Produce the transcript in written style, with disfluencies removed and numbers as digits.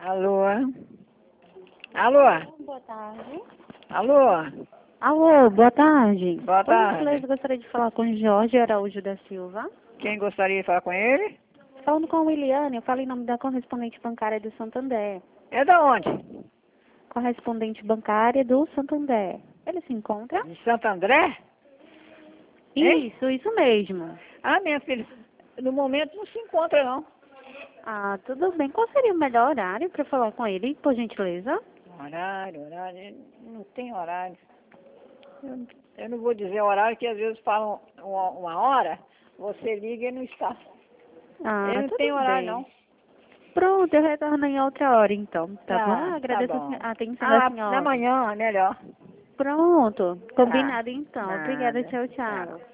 Alô? Alô? Boa tarde. Alô? Alô, boa tarde. Boa tarde. Por gentileza, gostaria de falar com o Jorge Araújo da Silva. Quem gostaria de falar com ele? Falando com a Williane, eu falo em nome da correspondente bancária do Santander. É da onde? Correspondente bancária do Santander. Ele se encontra? De Santo André? Hein? Isso mesmo. Ah, minha filha, no momento não se encontra, não. Ah, tudo bem. Qual seria o melhor horário para falar com ele, por gentileza? Horário, não tem horário. Eu não vou dizer horário, que às vezes falam uma hora, você liga e não está. Ah, Ele não tudo tem horário, bem. não. Pronto, eu retorno em outra hora, então. Tá bom? Tá Agradeço bom. a atenção da Na senhora. manhã é melhor. Pronto. Tá. Combinado, então. Obrigada. Nada. Tchau, Tchau. tchau.